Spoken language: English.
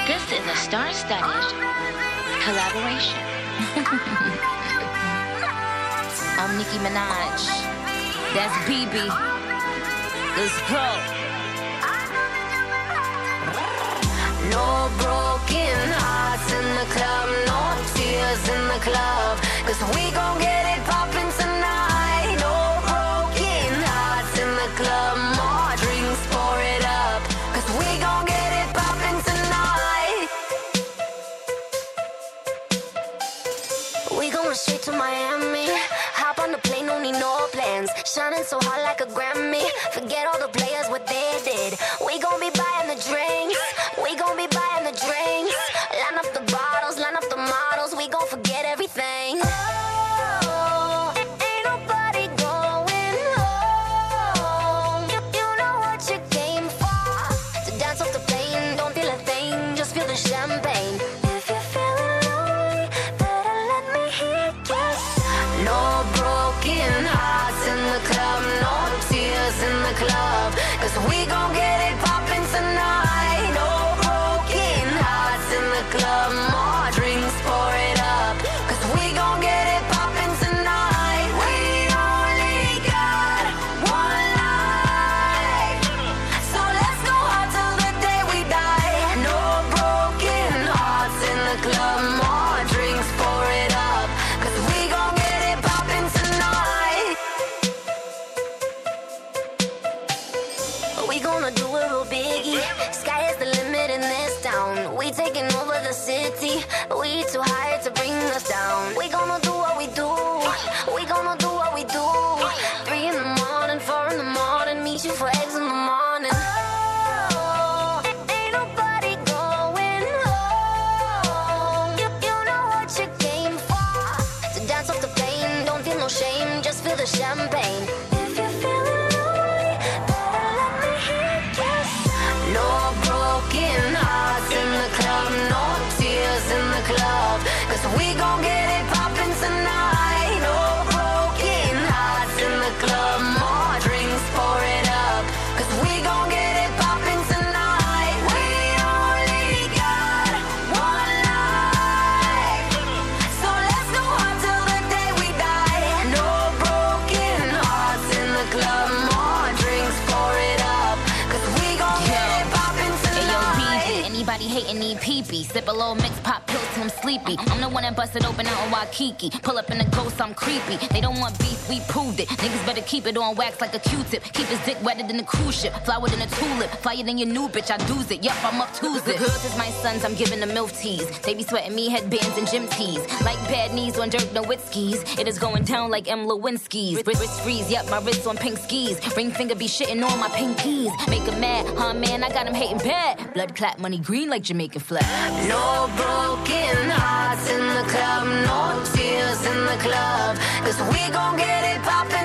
This is a star-studded collaboration. I'm Nicki Minaj. That's BB. Let's go. No broken hearts in the club, no tears in the club, 'cause we gon' get it poppin' tonight. No broken hearts in the club, more drinks, pour it up, 'cause we gon' get it poppin' tonight. We going straight to Miami. Hop on the plane, no need no plans. Shining so hot like a Grammy. Forget all the players, what they did. We gon' be buying the drinks. We gon' be buying the drinks. Line up the bottles, line up the models. We gon' forget everything. Oh, ain't nobody going home. You know what you came for. To dance off the plane, don't feel a thing. Just feel the champagne. If you're feeling lonely, better let me hear you. No broken hearts in the club, no tears in the club, 'cause we gon' get it poppin' tonight. No broken hearts in the club, more drinks, pour it up, 'cause we gon' get it poppin' tonight. We only got one life, so let's go hard till the day we die. No broken hearts in the club, more drinks, pour it up, 'cause we gon' get it poppin' tonight. We gonna do it real biggie. Sky is the limit in this town. We taking over the city. We too high to bring us down. We gonna do what we do. We gonna do what we do. 3 in the morning, 4 in the morning. Meet you for eggs in the morning. Oh, ain't nobody going home. You know what you came for. To dance off the plane, don't feel no shame. Just feel the champagne. If you're feeling lonely, better let me hear you. No broken hearts in the club, no tears in the club, 'cause we gon' get it poppin' tonight. No broken hearts in the club, more drinks, pour it up, 'cause we gon' get it poppin' tonight. We only got one life, so let's go hard till the day we die. No broken hearts in the club, more drinks, pour it up, 'cause we gon' get it poppin' tonight. Anybody hating need pee-pee. Sip a little mix, pop pills till I'm sleepy. I'm the one that busted open out in Waikiki. Pull up in the ghost, I'm creepy. They don't want beef, we proved it. Niggas better keep it on wax like a Q-tip. Keep his dick wetter than a cruise ship. Flower than a tulip. Flyer than your new bitch, I do's it. Yup, I'm up Tuesday. Girls is my sons, I'm giving them MILF teas. They be sweating me headbands and gym tees. Like bad knees on Dirk Nowitzki's. It is going down like M. Lewinsky's. Wrist freeze, yup, my wrist on pink skis. Ring finger be shitting on my pinkies. Make 'em mad, huh man, I got 'em hating bad. Blood clap, money green like Jamaican flag. No broken hearts in the club, no tears in the club, 'cause we gon' get it poppin'.